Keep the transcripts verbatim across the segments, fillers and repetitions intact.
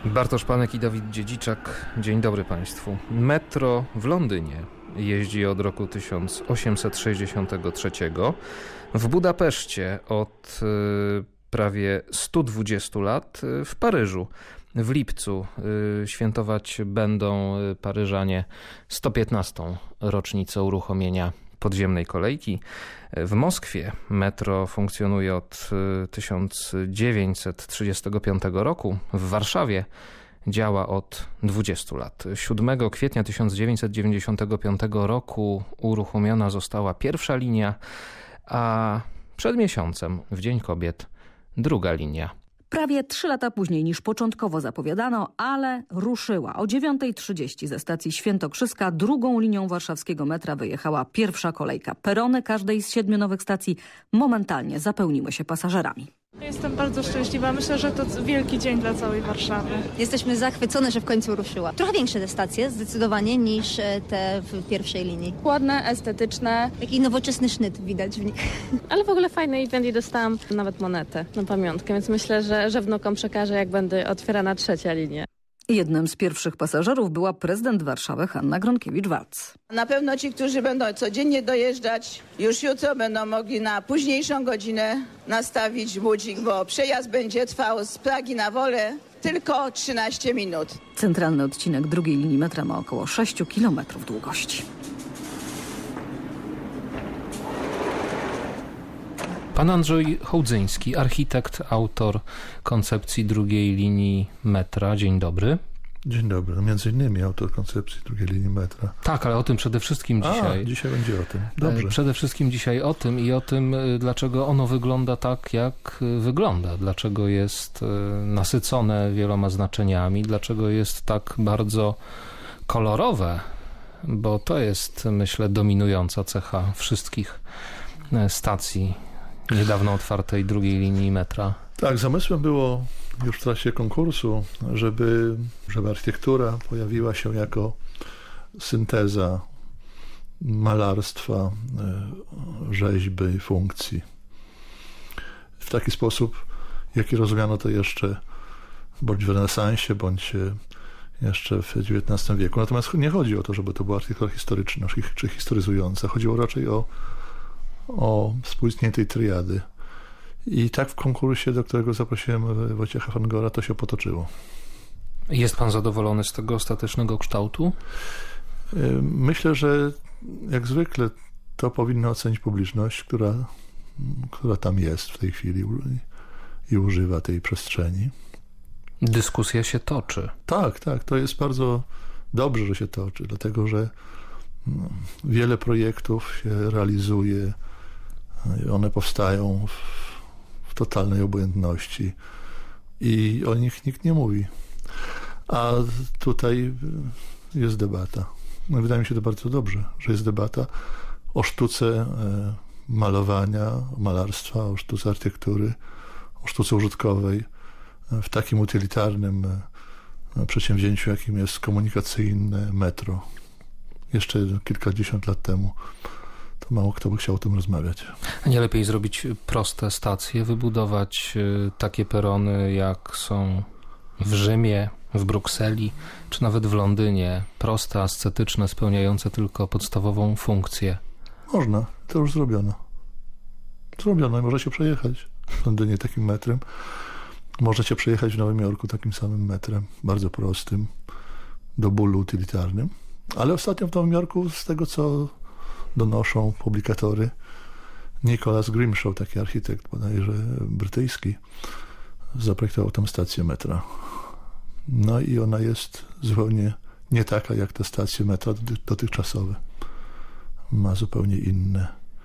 Bartosz Panek i Dawid Dziedziczak. Dzień dobry Państwu. Metro w Londynie jeździ od roku tysiąc osiemset sześćdziesiątego trzeciego. W Budapeszcie od y, prawie stu dwudziestu lat. W Paryżu w lipcu y, świętować będą Paryżanie sto piętnastą rocznicę uruchomienia podziemnej kolejki. W Moskwie metro funkcjonuje od tysiąc dziewięćset trzydziestego piątego roku. W Warszawie działa od dwudziestu lat. siódmego kwietnia tysiąc dziewięćset dziewięćdziesiątego piątego roku uruchomiona została pierwsza linia, a przed miesiącem, w Dzień Kobiet, druga linia. Prawie trzy lata później niż początkowo zapowiadano, ale ruszyła. O dziewiątej trzydzieści ze stacji Świętokrzyska drugą linią warszawskiego metra wyjechała pierwsza kolejka. Perony każdej z siedmiu nowych stacji momentalnie zapełniły się pasażerami. Jestem bardzo szczęśliwa. Myślę, że to wielki dzień dla całej Warszawy. Jesteśmy zachwycone, że w końcu ruszyła. Trochę większe te stacje zdecydowanie niż te w pierwszej linii. Ładne, estetyczne. Taki nowoczesny sznyt widać w nich. Ale w ogóle fajny event i dostałam nawet monetę na pamiątkę, więc myślę, że, że wnukom przekażę, jak będzie otwierana trzecia linia. Jednym z pierwszych pasażerów była prezydent Warszawy Hanna Gronkiewicz-Waltz. Na pewno ci, którzy będą codziennie dojeżdżać, już jutro będą mogli na późniejszą godzinę nastawić budzik, bo przejazd będzie trwał z Pragi na Wolę tylko trzynaście minut. Centralny odcinek drugiej linii metra ma około sześć kilometrów długości. Pan Andrzej Hołdzyński, architekt, autor koncepcji drugiej linii metra. Dzień dobry. Dzień dobry. No między innymi autor koncepcji drugiej linii metra. Tak, ale o tym przede wszystkim dzisiaj. A, dzisiaj będzie o tym. Dobrze. Przede wszystkim dzisiaj o tym i o tym, dlaczego ono wygląda tak, jak wygląda. Dlaczego jest nasycone wieloma znaczeniami, dlaczego jest tak bardzo kolorowe, bo to jest, myślę, dominująca cecha wszystkich stacji niedawno otwartej drugiej linii metra. Tak, zamysłem było już w trakcie konkursu, żeby, żeby architektura pojawiła się jako synteza malarstwa, rzeźby i funkcji. W taki sposób, jaki rozumiano to jeszcze bądź w renesansie, bądź jeszcze w dziewiętnastym wieku. Natomiast nie chodzi o to, żeby to była architektura historyczna czy historyzująca. Chodziło raczej o o współistnienie tej triady. I tak w konkursie, do którego zaprosiłem Wojciecha Fangora, to się potoczyło. Jest pan zadowolony z tego ostatecznego kształtu? Myślę, że jak zwykle to powinna ocenić publiczność, która, która tam jest w tej chwili i używa tej przestrzeni. Dyskusja się toczy. Tak, tak. To jest bardzo dobrze, że się toczy, dlatego że wiele projektów się realizuje. One powstają w, w totalnej obojętności i o nich nikt nie mówi. A tutaj jest debata. No, wydaje mi się to bardzo dobrze, że jest debata o sztuce malowania, malarstwa, o sztuce architektury, o sztuce użytkowej w takim utylitarnym przedsięwzięciu, jakim jest komunikacyjne metro. Jeszcze kilkadziesiąt lat temu to mało kto by chciał o tym rozmawiać. A nie lepiej zrobić proste stacje, wybudować takie perony, jak są w Rzymie, w Brukseli, czy nawet w Londynie. Proste, ascetyczne, spełniające tylko podstawową funkcję. Można. To już zrobiono. Zrobiono i może się przejechać w Londynie takim metrem. Może się przejechać w Nowym Jorku takim samym metrem. Bardzo prostym, do bólu utylitarnym. Ale ostatnio w Nowym Jorku, z tego co donoszą publikatory, Nicholas Grimshaw, taki architekt bodajże brytyjski, zaprojektował tam stację metra. No i ona jest zupełnie nie taka jak te stacje metra dotychczasowe. Ma zupełnie inne,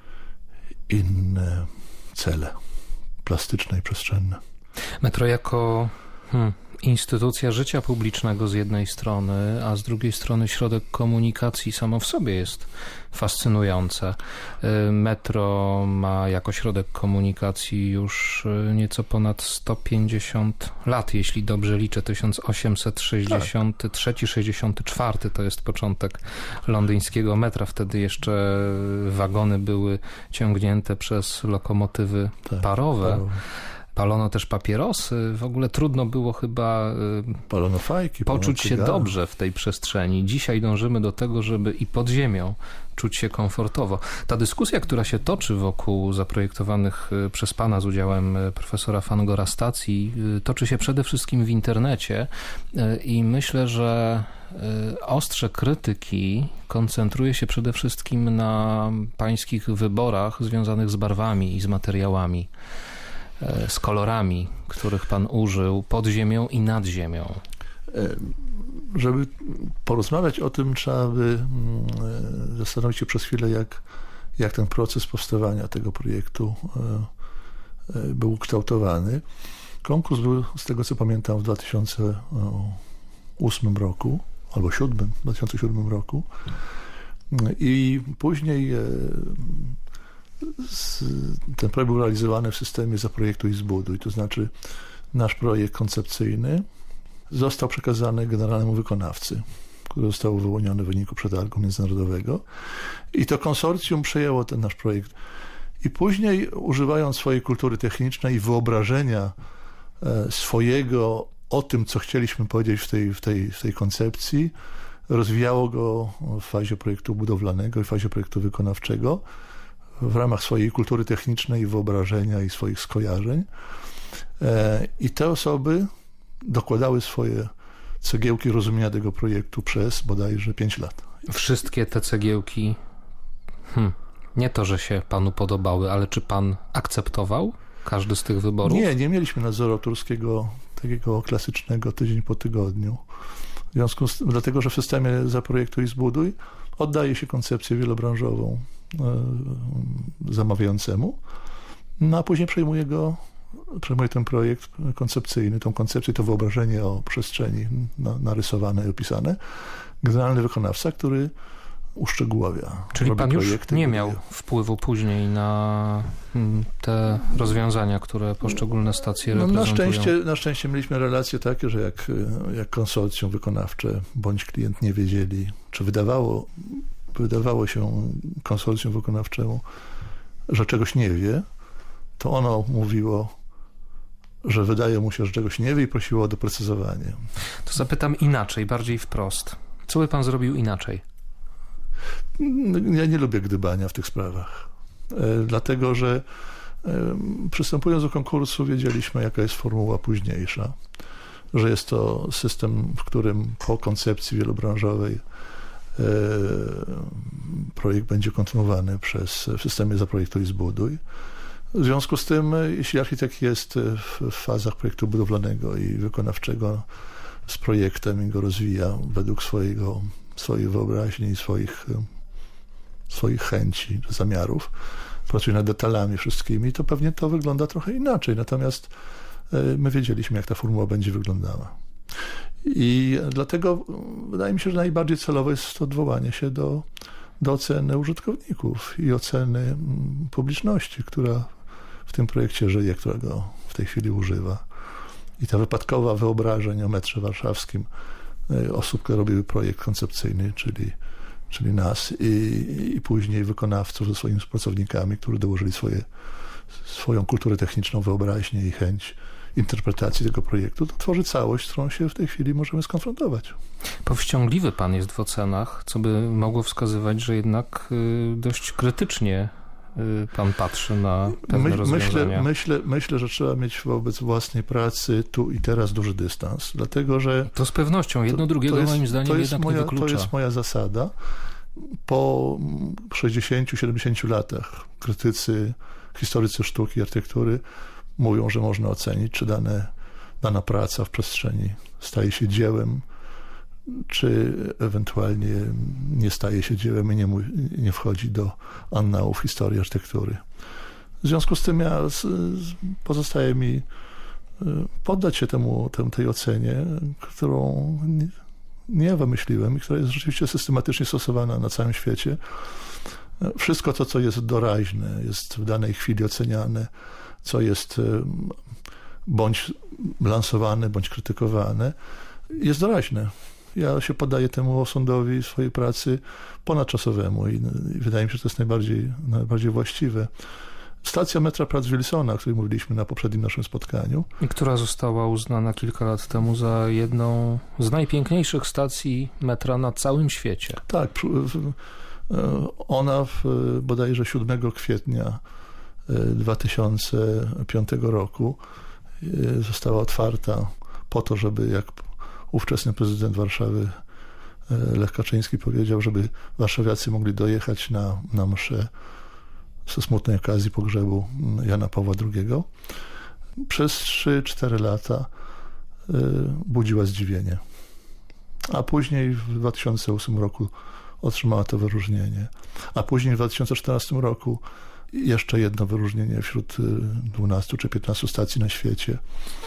inne cele plastyczne i przestrzenne. Metro jako hmm, instytucja życia publicznego z jednej strony, a z drugiej strony środek komunikacji samo w sobie jest fascynujące. Metro ma jako środek komunikacji już nieco ponad sto pięćdziesiąt lat, jeśli dobrze liczę. tysiąc osiemset sześćdziesiąty trzeci sześćdziesiąty czwarty to jest początek londyńskiego metra. Wtedy jeszcze wagony były ciągnięte przez lokomotywy tak, parowe. parowe. Palono też papierosy, w ogóle trudno było chyba Palono fajki, poczuć się cygara. dobrze w tej przestrzeni. Dzisiaj dążymy do tego, żeby i pod ziemią czuć się komfortowo. Ta dyskusja, która się toczy wokół zaprojektowanych przez pana z udziałem profesora Fangora stacji, toczy się przede wszystkim w internecie i myślę, że ostrze krytyki koncentruje się przede wszystkim na pańskich wyborach związanych z barwami i z materiałami, z kolorami, których pan użył pod ziemią i nad ziemią. Żeby porozmawiać o tym, trzeba by zastanowić się przez chwilę, jak, jak ten proces powstawania tego projektu był ukształtowany. Konkurs był, z tego co pamiętam, w dwa tysiące ósmym roku, albo siódmym, w dwa tysiące siódmym roku. I później ten projekt był realizowany w systemie Zaprojektuj i Zbuduj, to znaczy nasz projekt koncepcyjny został przekazany generalnemu wykonawcy, który został wyłoniony w wyniku przetargu międzynarodowego i to konsorcjum przejęło ten nasz projekt. I później, używając swojej kultury technicznej i wyobrażenia swojego o tym, co chcieliśmy powiedzieć w tej, w tej, w tej koncepcji, rozwijało go w fazie projektu budowlanego i w fazie projektu wykonawczego w ramach swojej kultury technicznej, wyobrażenia i swoich skojarzeń. I te osoby dokładały swoje cegiełki rozumienia tego projektu przez bodajże pięć lat. Wszystkie te cegiełki, hmm, nie to, że się panu podobały, ale czy pan akceptował każdy z tych wyborów? Nie, nie mieliśmy nadzoru autorskiego takiego klasycznego tydzień po tygodniu. W związku z tym, dlatego, że w systemie Zaprojektuj i Zbuduj oddaje się koncepcję wielobranżową e, zamawiającemu, no a później przejmuje go, przejmuje ten projekt koncepcyjny, tą koncepcję, to wyobrażenie o przestrzeni na, narysowane i opisane, generalny wykonawca, który uszczegóławia. Czyli pan już nie miał wpływu później na te rozwiązania, które poszczególne stacje no, reprezentują? Na szczęście, na szczęście mieliśmy relacje takie, że jak, jak konsorcjum wykonawcze bądź klient nie wiedzieli, czy wydawało, wydawało się konsorcjum wykonawczemu, że czegoś nie wie, to ono mówiło, że wydaje mu się, że czegoś nie wie i prosiło o doprecyzowanie. To zapytam inaczej, bardziej wprost. Co by pan zrobił inaczej? Ja nie lubię gdybania w tych sprawach, e, dlatego że e, przystępując do konkursu wiedzieliśmy, jaka jest formuła późniejsza, że jest to system, w którym po koncepcji wielobranżowej e, projekt będzie kontynuowany przez w systemie Zaprojektuj i Zbuduj. W związku z tym, jeśli architekt jest w, w fazach projektu budowlanego i wykonawczego z projektem i go rozwija według swojego swojej wyobraźni i swoich, swoich chęci, zamiarów, pracuje nad detalami wszystkimi, to pewnie to wygląda trochę inaczej. Natomiast my wiedzieliśmy, jak ta formuła będzie wyglądała. I dlatego wydaje mi się, że najbardziej celowe jest odwołanie się do, do oceny użytkowników i oceny publiczności, która w tym projekcie żyje, która go w tej chwili używa. I ta wypadkowa wyobrażeń o metrze warszawskim osób, które robiły projekt koncepcyjny, czyli, czyli nas i, i później wykonawców ze swoimi pracownikami, którzy dołożyli swoje, swoją kulturę techniczną, wyobraźnię i chęć interpretacji tego projektu, to tworzy całość, z którą się w tej chwili możemy skonfrontować. Powściągliwy pan jest w ocenach, co by mogło wskazywać, że jednak dość krytycznie pan patrzy na pewne My, rozwiązania. Myślę, myślę, myślę, że trzeba mieć wobec własnej pracy tu i teraz duży dystans, dlatego że... To z pewnością. Jedno to, drugiego to jest, moim zdaniem to jest jednak moja, nie wyklucza. To jest moja zasada. Po sześćdziesięciu siedemdziesięciu latach krytycy, historycy sztuki, architektury mówią, że można ocenić, czy dane, dana praca w przestrzeni staje się dziełem, czy ewentualnie nie staje się dziełem i nie, nie wchodzi do annałów historii architektury. W związku z tym ja, z, pozostaje mi poddać się temu, temu, tej ocenie, którą nie, nie ja wymyśliłem i która jest rzeczywiście systematycznie stosowana na całym świecie. Wszystko to, co jest doraźne, jest w danej chwili oceniane, co jest bądź lansowane, bądź krytykowane, jest doraźne. Ja się poddaję temu osądowi swojej pracy ponadczasowemu i, i wydaje mi się, że to jest najbardziej, najbardziej właściwe. Stacja metra Plac Wilsona, o której mówiliśmy na poprzednim naszym spotkaniu. I która została uznana kilka lat temu za jedną z najpiękniejszych stacji metra na całym świecie. Tak, ona w, bodajże siódmego kwietnia dwa tysiące piątego roku została otwarta po to, żeby, jak ówczesny prezydent Warszawy Lech Kaczyński powiedział, żeby warszawiacy mogli dojechać na, na mszę ze smutnej okazji pogrzebu Jana Pawła drugiego. Przez trzy cztery lata budziła zdziwienie. A później w dwa tysiące ósmym roku otrzymała to wyróżnienie. A później w dwa tysiące czternastym roku jeszcze jedno wyróżnienie wśród dwunastu czy piętnastu stacji na świecie.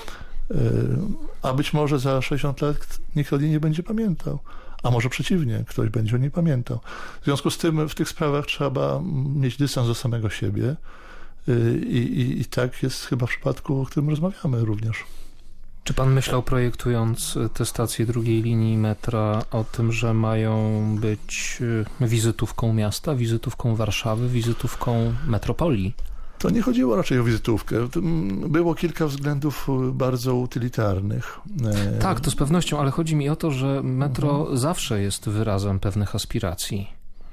A być może za sześćdziesiąt lat nikt o niej nie będzie pamiętał. A może przeciwnie, ktoś będzie o niej pamiętał. W związku z tym w tych sprawach trzeba mieć dystans do samego siebie i, i, i tak jest chyba w przypadku, o którym rozmawiamy również. Czy pan myślał, projektując te stacje drugiej linii metra, o tym, że mają być wizytówką miasta, wizytówką Warszawy, wizytówką metropolii? To nie chodziło raczej o wizytówkę. Było kilka względów bardzo utylitarnych. Tak, to z pewnością, ale chodzi mi o to, że metro mhm. zawsze jest wyrazem pewnych aspiracji.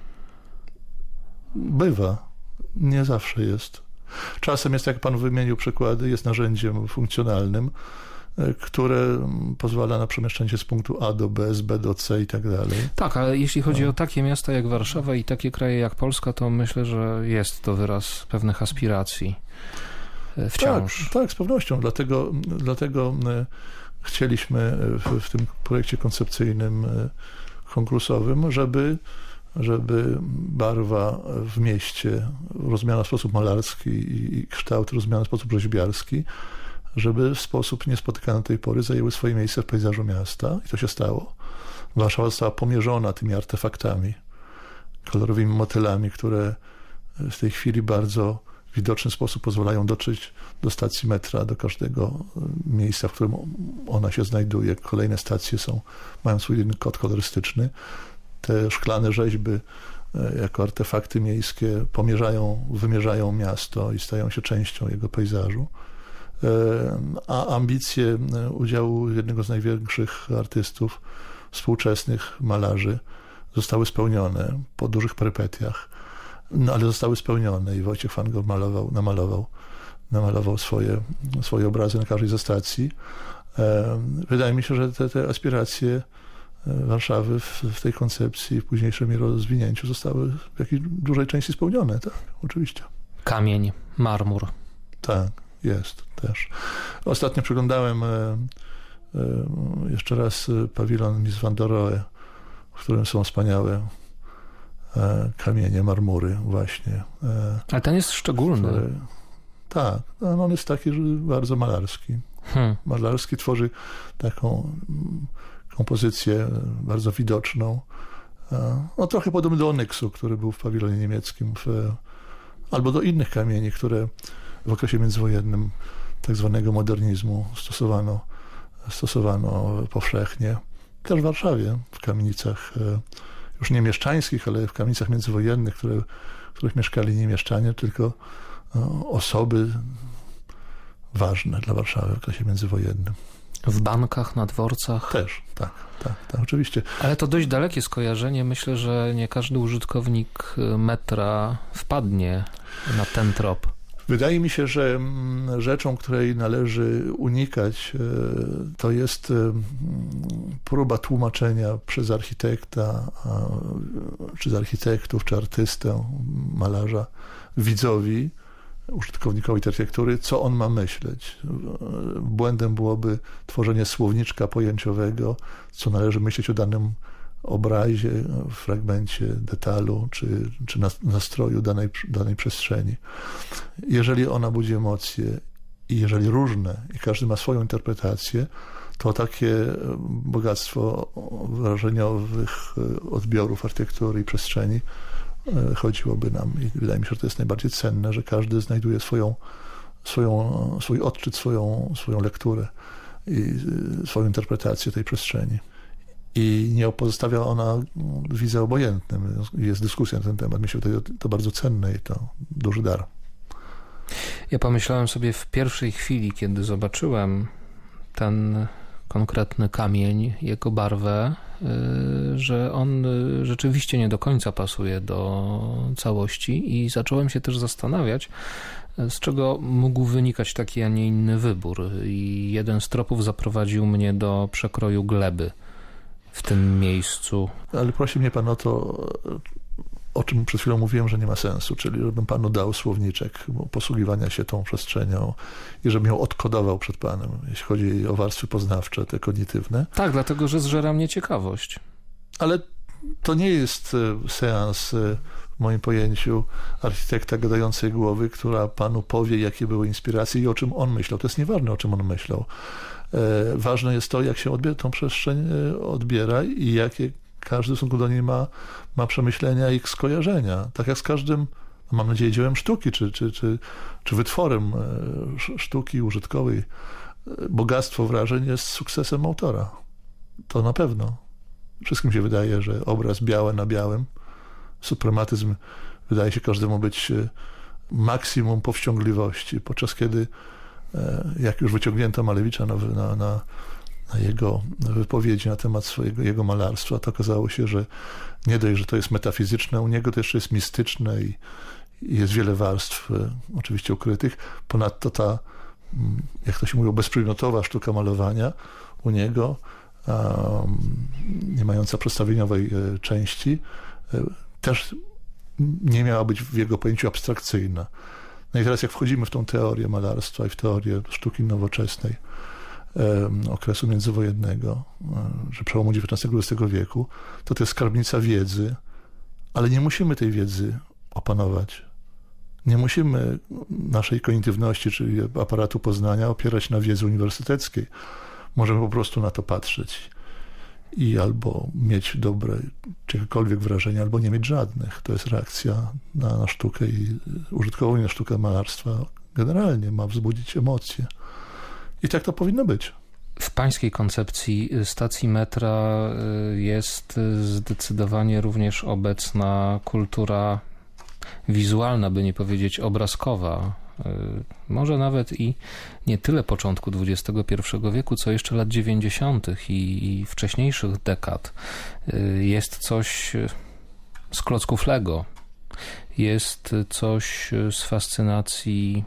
Bywa. Nie zawsze jest. Czasem jest, jak pan wymienił przykłady, jest narzędziem funkcjonalnym, które pozwala na przemieszczanie się z punktu A do B, z B do C i tak dalej. Tak, ale jeśli chodzi no. o takie miasta jak Warszawa i takie kraje jak Polska, to myślę, że jest to wyraz pewnych aspiracji wciąż. Tak, tak, z pewnością. Dlatego, dlatego chcieliśmy w, w tym projekcie koncepcyjnym konkursowym, żeby, żeby barwa w mieście rozumiana w sposób malarski i kształt rozumiany w sposób rzeźbiarski, żeby w sposób niespotykany do tej pory zajęły swoje miejsce w pejzażu miasta. I to się stało. Warszawa została pomierzona tymi artefaktami, kolorowymi motylami, które w tej chwili bardzo widoczny sposób pozwalają dotrzeć do stacji metra, do każdego miejsca, w którym ona się znajduje. Kolejne stacje są, mają swój jeden kod kolorystyczny. Te szklane rzeźby jako artefakty miejskie pomierzają, wymierzają miasto i stają się częścią jego pejzażu. A ambicje udziału jednego z największych artystów, współczesnych malarzy, zostały spełnione po dużych perypetiach. No, ale zostały spełnione i Wojciech van Gogh malował, namalował, namalował swoje, swoje obrazy na każdej ze stacji. Wydaje mi się, że te, te aspiracje Warszawy w, w tej koncepcji, w późniejszym jej rozwinięciu zostały w jakiejś dużej części spełnione, tak, oczywiście. Kamień, marmur. Tak, jest też. Ostatnio przeglądałem e, e, jeszcze raz pawilon Mies van der Rohe, w którym są wspaniałe e, kamienie, marmury właśnie. E, Ale ten jest szczególny. Które, tak, no on jest taki bardzo malarski. Hmm. Malarski tworzy taką kompozycję bardzo widoczną. No, trochę podobny do onyksu, który był w pawilonie niemieckim, w, albo do innych kamieni, które w okresie międzywojennym tak zwanego modernizmu stosowano, stosowano powszechnie. Też w Warszawie, w kamienicach już nie mieszczańskich, ale w kamienicach międzywojennych, które, w których mieszkali nie mieszczanie, tylko osoby ważne dla Warszawy w okresie międzywojennym. W bankach, na dworcach? Też, tak, tak, tak, oczywiście. Ale to dość dalekie skojarzenie. Myślę, że nie każdy użytkownik metra wpadnie na ten trop. Wydaje mi się, że rzeczą, której należy unikać, to jest próba tłumaczenia przez architekta, czy z architektów, czy artystę, malarza, widzowi, użytkownikowi architektury, co on ma myśleć. Błędem byłoby tworzenie słowniczka pojęciowego, co należy myśleć o danym obrazie, fragmencie, detalu, czy, czy nastroju danej, danej przestrzeni. Jeżeli ona budzi emocje i jeżeli różne, i każdy ma swoją interpretację, to takie bogactwo wrażeniowych odbiorów architektury i przestrzeni chodziłoby nam. I wydaje mi się, że to jest najbardziej cenne, że każdy znajduje swoją, swoją, swój odczyt, swoją, swoją lekturę i swoją interpretację tej przestrzeni. I nie pozostawia ona widza obojętnym. Jest dyskusja na ten temat. Myślę, że to, to bardzo cenne i to duży dar. Ja pomyślałem sobie w pierwszej chwili, kiedy zobaczyłem ten konkretny kamień, jego barwę, że on rzeczywiście nie do końca pasuje do całości i zacząłem się też zastanawiać, z czego mógł wynikać taki, a nie inny wybór. I jeden z tropów zaprowadził mnie do przekroju gleby w tym miejscu. Ale prosi mnie pan o to, o czym przed chwilą mówiłem, że nie ma sensu, czyli żebym panu dał słowniczek posługiwania się tą przestrzenią i żebym ją odkodował przed panem, jeśli chodzi o warstwy poznawcze, te kognitywne. Tak, dlatego, że zżera mnie ciekawość. Ale to nie jest seans w moim pojęciu architekta gadającej głowy, która panu powie, jakie były inspiracje i o czym on myślał. To jest nieważne, o czym on myślał. Ważne jest to, jak się odbiera, tą przestrzeń odbiera i jakie każdy w stosunku do niej ma, ma przemyślenia i skojarzenia. Tak jak z każdym, mam nadzieję, dziełem sztuki, czy, czy, czy, czy wytworem sztuki użytkowej. Bogactwo wrażeń jest sukcesem autora. To na pewno. Wszystkim się wydaje, że obraz białe na białym, suprematyzm wydaje się każdemu być maksimum powściągliwości, podczas kiedy jak już wyciągnięto Malewicza na, na, na, na jego wypowiedzi na temat swojego, jego malarstwa, to okazało się, że nie dość, że to jest metafizyczne, u niego to jeszcze jest mistyczne i, i jest wiele warstw oczywiście ukrytych. Ponadto ta, jak to się mówiło, bezprzedmiotowa sztuka malowania u niego, um, nie mająca przedstawieniowej części, też nie miała być w jego pojęciu abstrakcyjna. No i teraz jak wchodzimy w tą teorię malarstwa i w teorię sztuki nowoczesnej um, okresu międzywojennego, um, że przełomu dziewiętnastego dwudziestego wieku, to to jest skarbnica wiedzy, ale nie musimy tej wiedzy opanować. Nie musimy naszej kognitywności, czyli aparatu poznania, opierać na wiedzy uniwersyteckiej. Możemy po prostu na to patrzeć i albo mieć dobre, czy jakiekolwiek wrażenie, albo nie mieć żadnych. To jest reakcja na, na sztukę i użytkową i na sztukę malarstwa. Generalnie ma wzbudzić emocje. I tak to powinno być. W pańskiej koncepcji stacji metra jest zdecydowanie również obecna kultura wizualna, by nie powiedzieć obrazkowa. Może nawet i nie tyle początku dwudziestego pierwszego wieku, co jeszcze lat dziewięćdziesiątych i wcześniejszych dekad. Jest coś z klocków Lego. Jest coś z fascynacji,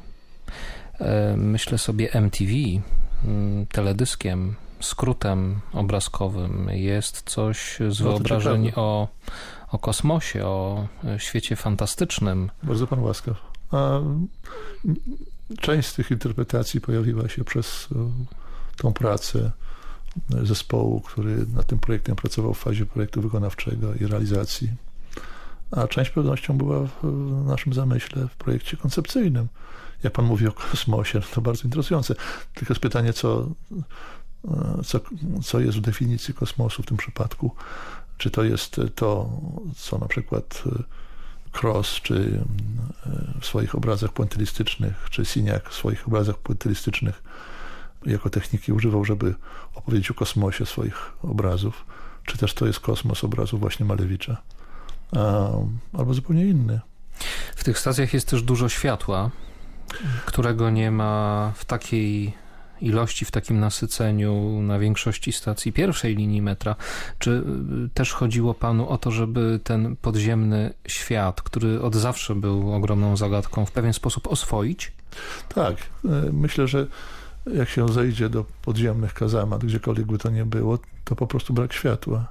myślę sobie, M T V, teledyskiem, skrótem obrazkowym. Jest coś z no wyobrażeń o, o kosmosie, o świecie fantastycznym. Bardzo pan łaskaw. A część z tych interpretacji pojawiła się przez tą pracę zespołu, który nad tym projektem pracował w fazie projektu wykonawczego i realizacji. A część pewnością była w naszym zamyśle w projekcie koncepcyjnym. Jak pan mówi o kosmosie, to bardzo interesujące. Tylko jest pytanie, co, co, co jest w definicji kosmosu w tym przypadku. Czy to jest to, co na przykład Cross, czy w swoich obrazach puentylistycznych, czy Signac w swoich obrazach puentylistycznych jako techniki używał, żeby opowiedzieć o kosmosie swoich obrazów, czy też to jest kosmos obrazów właśnie Malewicza, a, albo zupełnie inny. W tych stacjach jest też dużo światła, którego nie ma w takiej ilości, w takim nasyceniu na większości stacji pierwszej linii metra. Czy też chodziło panu o to, żeby ten podziemny świat, który od zawsze był ogromną zagadką, w pewien sposób oswoić? Tak. Myślę, że jak się zejdzie do podziemnych kazamat, gdziekolwiek by to nie było, to po prostu brak światła.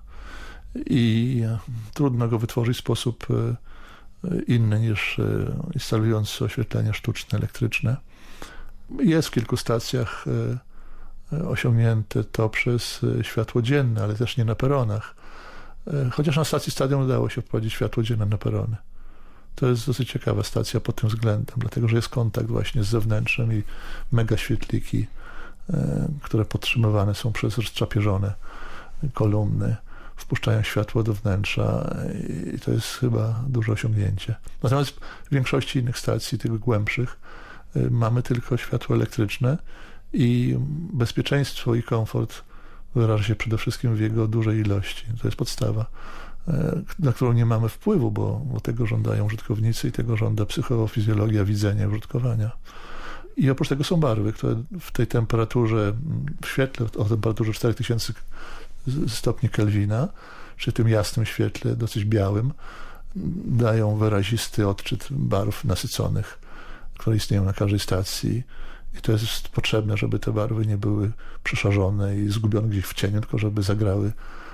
I trudno go wytworzyć w sposób inny niż instalując oświetlenie sztuczne, elektryczne. Jest w kilku stacjach osiągnięte to przez światło dzienne, ale też nie na peronach. Chociaż na stacji Stadion udało się wprowadzić światło dzienne na perony. To jest dosyć ciekawa stacja pod tym względem, dlatego że jest kontakt właśnie z zewnętrzem i mega świetliki, które podtrzymywane są przez rozczapieżone kolumny, wpuszczają światło do wnętrza i to jest chyba duże osiągnięcie. Natomiast w większości innych stacji, tych głębszych, mamy tylko światło elektryczne i bezpieczeństwo i komfort wyraża się przede wszystkim w jego dużej ilości. To jest podstawa. na którą nie mamy wpływu, bo, bo tego żądają użytkownicy i tego żąda psychofizjologia widzenia i użytkowania. I oprócz tego są barwy, które w tej temperaturze, w świetle o temperaturze cztery tysiące stopni Kelwina, czy tym jasnym świetle, dosyć białym, dają wyrazisty odczyt barw nasyconych, które istnieją na każdej stacji. I to jest potrzebne, żeby te barwy nie były przeszarzone i zgubione gdzieś w cieniu, tylko żeby zagrały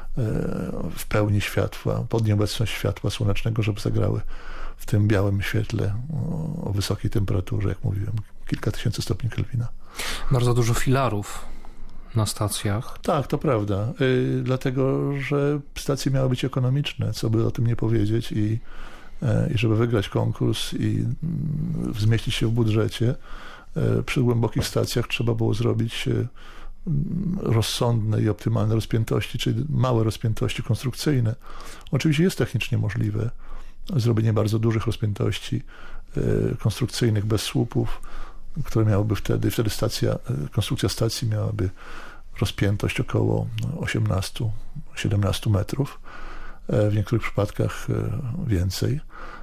w pełni światła, pod nieobecność światła słonecznego, żeby zagrały w tym białym świetle o wysokiej temperaturze, jak mówiłem, kilka tysięcy stopni Kelwina. Bardzo dużo filarów na stacjach. Tak, to prawda. Yy, dlatego, że stacje miały być ekonomiczne, co by o tym nie powiedzieć, i, yy, i żeby wygrać konkurs i yy, zmieścić się w budżecie, yy, przy głębokich stacjach trzeba było zrobić yy, rozsądne i optymalne rozpiętości, czyli małe rozpiętości konstrukcyjne. Oczywiście jest technicznie możliwe zrobienie bardzo dużych rozpiętości yy, konstrukcyjnych bez słupów, które miałyby wtedy, wtedy stacja, konstrukcja stacji miałaby rozpiętość około osiemnaście do siedemnastu metrów, w niektórych przypadkach więcej,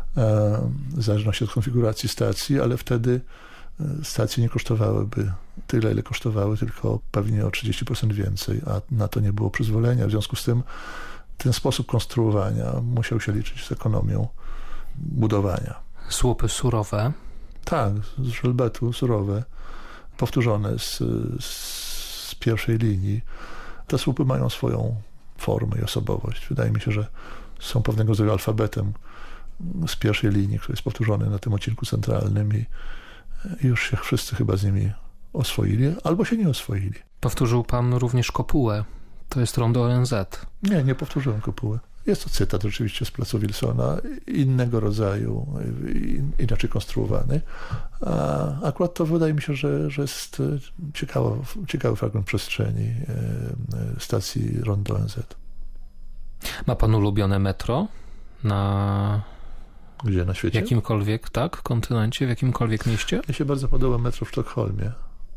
w zależności od konfiguracji stacji, ale wtedy stacje nie kosztowałyby tyle, ile kosztowały, tylko pewnie o trzydzieści procent więcej, a na to nie było przyzwolenia. W związku z tym ten sposób konstruowania musiał się liczyć z ekonomią budowania. Słupy surowe. Tak, z żelbetu, surowe, powtórzone z, z pierwszej linii. Te słupy mają swoją formę i osobowość. Wydaje mi się, że są pewnego rodzaju alfabetem z pierwszej linii, który jest powtórzony na tym odcinku centralnym i, i już się wszyscy chyba z nimi oswoili, albo się nie oswoili. Powtórzył pan również kopułę. To jest rondo O N Z. Nie, nie powtórzyłem kopuły. Jest to cytat oczywiście z placu Wilsona, innego rodzaju, inaczej konstruowany. A akurat to wydaje mi się, że, że jest ciekawy, ciekawy fragment przestrzeni stacji rondo O N Z. Ma pan ulubione metro na... Gdzie, na świecie? W jakimkolwiek, tak, kontynencie, w jakimkolwiek mieście? Mnie się bardzo podoba metro w Sztokholmie,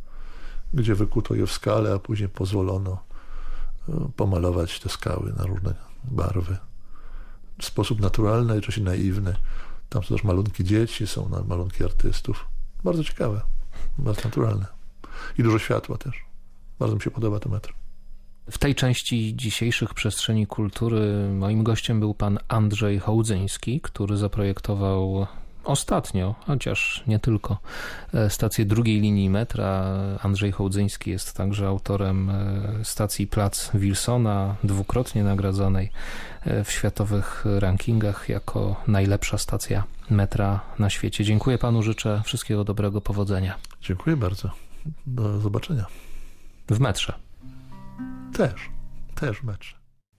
gdzie wykuto je w skale, a później pozwolono pomalować te skały na różne barwy. W sposób naturalny, jednocześnie naiwny. Tam są też malunki dzieci, są malunki artystów. Bardzo ciekawe, bardzo naturalne. I dużo światła też. Bardzo mi się podoba to metro. W tej części dzisiejszych Przestrzeni Kultury moim gościem był pan Andrzej Hołdzyński, który zaprojektował ostatnio, chociaż nie tylko, stację drugiej linii metra. Andrzej Hołdzyński jest także autorem stacji Plac Wilsona, dwukrotnie nagradzanej w światowych rankingach jako najlepsza stacja metra na świecie. Dziękuję panu, życzę wszystkiego dobrego, powodzenia. Dziękuję bardzo. Do zobaczenia. W metrze. Też, też w metrze.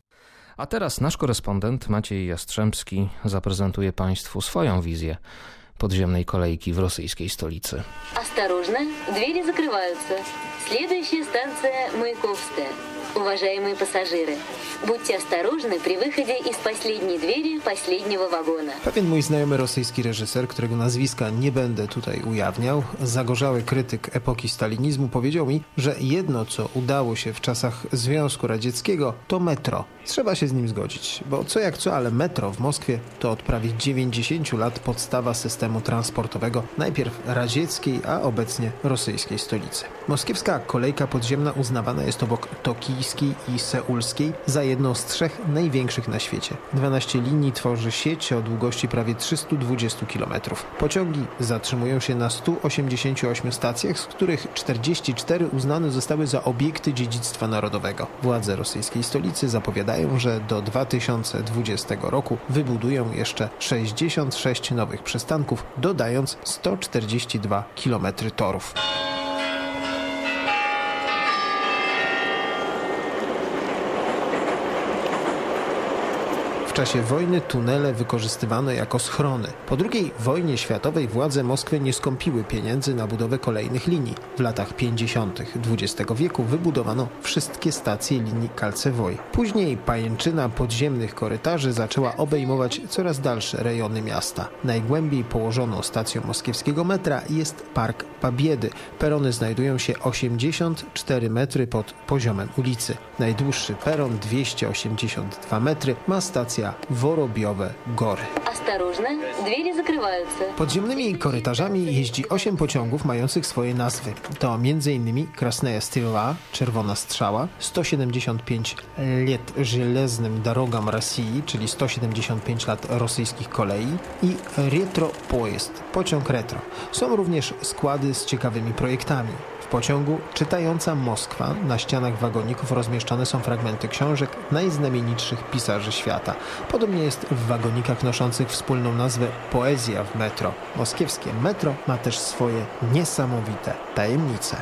A teraz nasz korespondent Maciej Jastrzębski zaprezentuje państwu swoją wizję podziemnej kolejki w rosyjskiej stolicy. Осторожно, двери закрываются. Следующая станция Маяковская. Уважаемые пассажиры, будьте осторожны при выходе из последней двери последнего wagona. Pewien mój znajomy rosyjski reżyser, którego nazwiska nie będę tutaj ujawniał, zagorzały krytyk epoki stalinizmu, powiedział mi, że jedno, co udało się w czasach Związku Radzieckiego, to metro. Trzeba się z nim zgodzić, bo co jak co, ale metro w Moskwie to od prawie dziewięćdziesięciu lat podstawa systemu transportowego, najpierw radzieckiej, a obecnie rosyjskiej stolicy. Moskiewska kolejka podziemna uznawana jest obok tokijskiej i seulskiej za jedną z trzech największych na świecie. dwanaście linii tworzy sieć o długości prawie trzystu dwudziestu kilometrów. Pociągi zatrzymują się na stu osiemdziesięciu ośmiu stacjach, z których czterdzieści cztery uznane zostały za obiekty dziedzictwa narodowego. Władze rosyjskiej stolicy zapowiadają, że do dwa tysiące dwudziestego roku wybudują jeszcze sześćdziesiąt sześć nowych przystanków, dodając sto czterdzieści dwa kilometry torów. W czasie wojny tunele wykorzystywano jako schrony. Po drugiej wojnie światowej władze Moskwy nie skąpiły pieniędzy na budowę kolejnych linii. W latach pięćdziesiątych dwudziestego wieku wybudowano wszystkie stacje linii Kalcewoj. Później pajęczyna podziemnych korytarzy zaczęła obejmować coraz dalsze rejony miasta. Najgłębiej położoną stacją moskiewskiego metra jest Park Pabiedy. Perony znajdują się osiemdziesiąt cztery metry pod poziomem ulicy. Najdłuższy peron, dwieście osiemdziesiąt dwa metry, ma stacja stacja Worobiowe Gory. Осторожно, двери закрываются. Podziemnymi korytarzami jeździ osiem pociągów mających swoje nazwy. To między innymi Krasnaja Strzała, Czerwona Strzała, sto siedemdziesiąt pięć lat żelaznym drogam Rosji, czyli sto siedemdziesiąt pięć lat rosyjskich kolei, i Retro Pojazd, pociąg retro. Są również składy z ciekawymi projektami. W pociągu Czytająca Moskwa. Na ścianach wagoników rozmieszczone są fragmenty książek najznamienitszych pisarzy świata. Podobnie jest w wagonikach noszących wspólną nazwę Poezja w metro. Moskiewskie metro ma też swoje niesamowite tajemnice.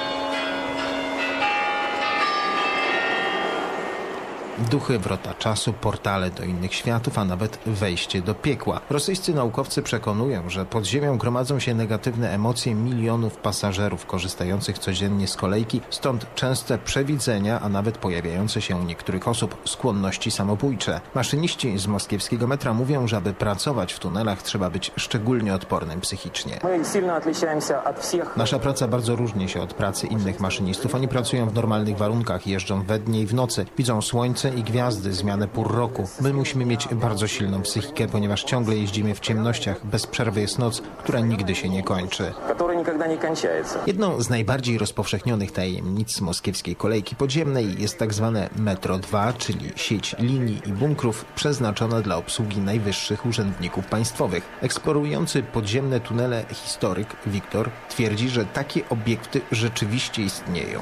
Duchy, wrota czasu, portale do innych światów, a nawet wejście do piekła. Rosyjscy naukowcy przekonują, że pod ziemią gromadzą się negatywne emocje milionów pasażerów korzystających codziennie z kolejki, stąd częste przewidzenia, a nawet pojawiające się u niektórych osób skłonności samobójcze. Maszyniści z moskiewskiego metra mówią, że aby pracować w tunelach trzeba być szczególnie odpornym psychicznie. Nasza praca bardzo różni się od pracy innych maszynistów. Oni pracują w normalnych warunkach, jeżdżą we dnie i w nocy, widzą słońce i gwiazdy, zmianę pór roku. My musimy mieć bardzo silną psychikę, ponieważ ciągle jeździmy w ciemnościach. Bez przerwy jest noc, która nigdy się nie kończy. Jedną z najbardziej rozpowszechnionych tajemnic moskiewskiej kolejki podziemnej jest tak zwane Metro dwa, czyli sieć linii i bunkrów przeznaczona dla obsługi najwyższych urzędników państwowych. Eksplorujący podziemne tunele historyk Wiktor twierdzi, że takie obiekty rzeczywiście istnieją.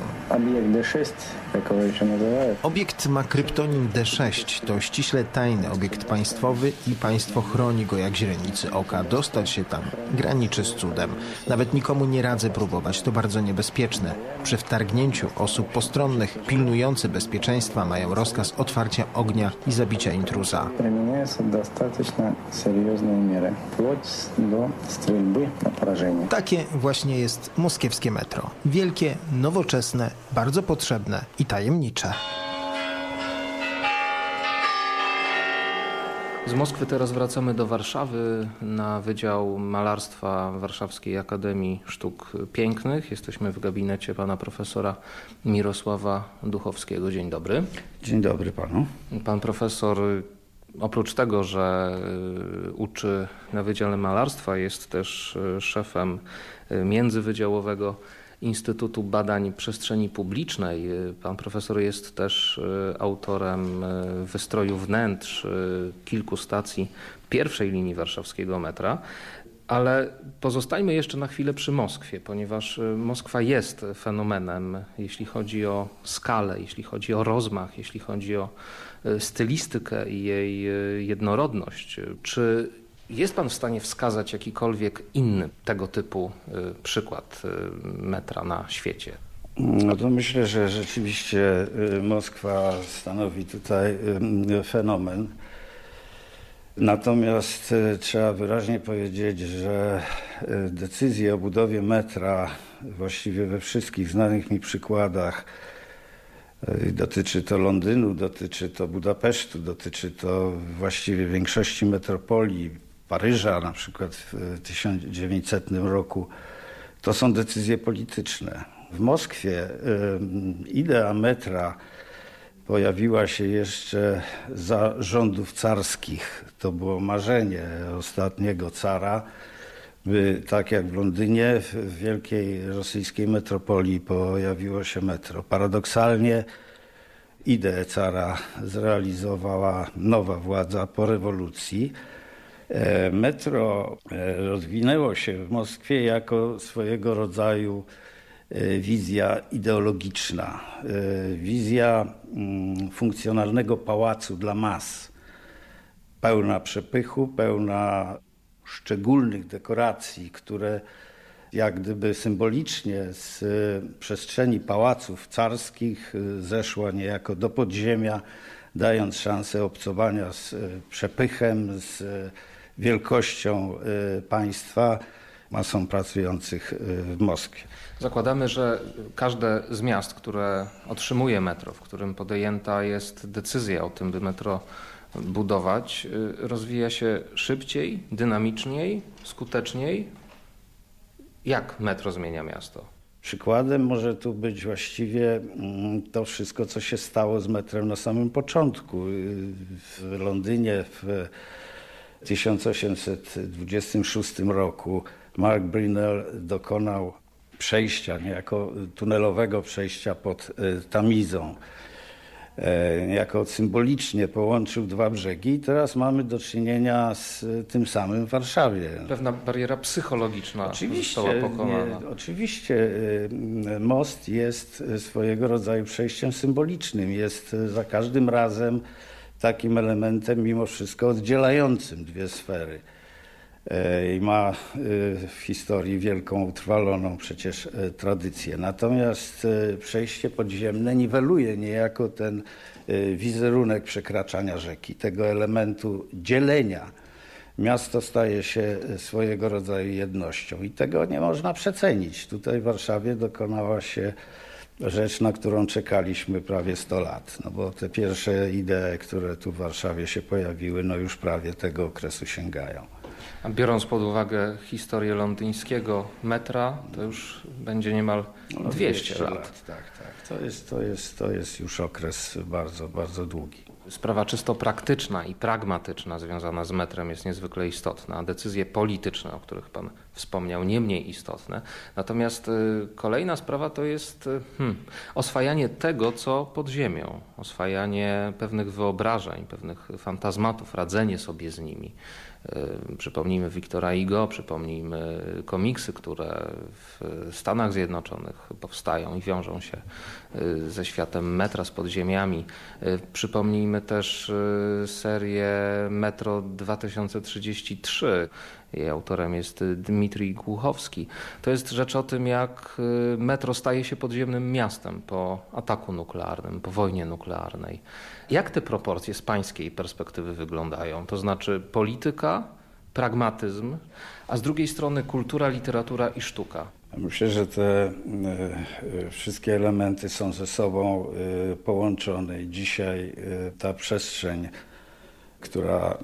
Obiekt ma kryptonim D sześć. To ściśle tajny obiekt państwowy i państwo chroni go jak źrenicy oka. Dostać się tam graniczy z cudem. Nawet nikomu nie radzę próbować. To bardzo niebezpieczne. Przy wtargnięciu osób postronnych pilnujący bezpieczeństwa mają rozkaz otwarcia ognia i zabicia intruza. Takie właśnie jest moskiewskie metro. Wielkie, nowoczesne, bardzo potrzebne i tajemnicze. Z Moskwy teraz wracamy do Warszawy na Wydział Malarstwa Warszawskiej Akademii Sztuk Pięknych. Jesteśmy w gabinecie pana profesora Mirosława Duchowskiego. Dzień dobry. Dzień dobry panu. Pan profesor oprócz tego, że uczy na Wydziale Malarstwa, jest też szefem międzywydziałowego Instytutu Badań Przestrzeni Publicznej. Pan profesor jest też autorem wystroju wnętrz kilku stacji pierwszej linii warszawskiego metra. Ale pozostajmy jeszcze na chwilę przy Moskwie, ponieważ Moskwa jest fenomenem, jeśli chodzi o skalę, jeśli chodzi o rozmach, jeśli chodzi o stylistykę i jej jednorodność. Czy jest pan w stanie wskazać jakikolwiek inny tego typu przykład metra na świecie? No to myślę, że rzeczywiście Moskwa stanowi tutaj fenomen. Natomiast trzeba wyraźnie powiedzieć, że decyzje o budowie metra właściwie we wszystkich znanych mi przykładach, dotyczy to Londynu, dotyczy to Budapesztu, dotyczy to właściwie większości metropolii, Paryża na przykład w tysiąc dziewięćsetnym roku, to są decyzje polityczne. W Moskwie idea metra pojawiła się jeszcze za rządów carskich. To było marzenie ostatniego cara, by tak jak w Londynie, w wielkiej rosyjskiej metropolii pojawiło się metro. Paradoksalnie ideę cara zrealizowała nowa władza po rewolucji. Metro rozwinęło się w Moskwie jako swojego rodzaju wizja ideologiczna, wizja funkcjonalnego pałacu dla mas, pełna przepychu, pełna szczególnych dekoracji, które jak gdyby symbolicznie z przestrzeni pałaców carskich zeszła niejako do podziemia, dając szansę obcowania z przepychem, z wielkością państwa, masą pracujących w Moskwie. Zakładamy, że każde z miast, które otrzymuje metro, w którym podjęta jest decyzja o tym, by metro budować, rozwija się szybciej, dynamiczniej, skuteczniej. Jak metro zmienia miasto? Przykładem może tu być właściwie to wszystko, co się stało z metrem na samym początku. W Londynie w tysiąc osiemset dwudziestym szóstym roku Mark Brunel dokonał przejścia, niejako tunelowego przejścia pod Tamizą. Niejako symbolicznie połączył dwa brzegi i teraz mamy do czynienia z tym samym w Warszawie. Pewna bariera psychologiczna oczywiście, została pokonana. Nie, oczywiście most jest swojego rodzaju przejściem symbolicznym. Jest za każdym razem takim elementem mimo wszystko oddzielającym dwie sfery. I ma w historii wielką, utrwaloną przecież tradycję. Natomiast przejście podziemne niweluje niejako ten wizerunek przekraczania rzeki, tego elementu dzielenia. Miasto staje się swojego rodzaju jednością i tego nie można przecenić. Tutaj w Warszawie dokonała się rzecz, na którą czekaliśmy prawie sto lat. No bo te pierwsze idee, które tu w Warszawie się pojawiły, no już prawie tego okresu sięgają. A biorąc pod uwagę historię londyńskiego metra, to już będzie niemal no, dwieście lat. lat. Tak, tak. To jest, to jest, to jest już okres bardzo, bardzo długi. Sprawa czysto praktyczna i pragmatyczna związana z metrem jest niezwykle istotna. Decyzje polityczne, o których pan wspomniał, nie mniej istotne. Natomiast y, kolejna sprawa to jest y, hmm, oswajanie tego, co pod ziemią. Oswajanie pewnych wyobrażeń, pewnych fantazmatów, radzenie sobie z nimi. Przypomnijmy Victora Hugo, przypomnijmy komiksy, które w Stanach Zjednoczonych powstają i wiążą się ze światem metra, z podziemiami. Przypomnijmy też serię Metro dwa tysiące trzydzieści trzy. Jej autorem jest Dmitrij Głuchowski. To jest rzecz o tym, jak metro staje się podziemnym miastem po ataku nuklearnym, po wojnie nuklearnej. Jak te proporcje z pańskiej perspektywy wyglądają? To znaczy polityka, pragmatyzm, a z drugiej strony kultura, literatura i sztuka. Myślę, że te y, wszystkie elementy są ze sobą y, połączone i dzisiaj y, ta przestrzeń, która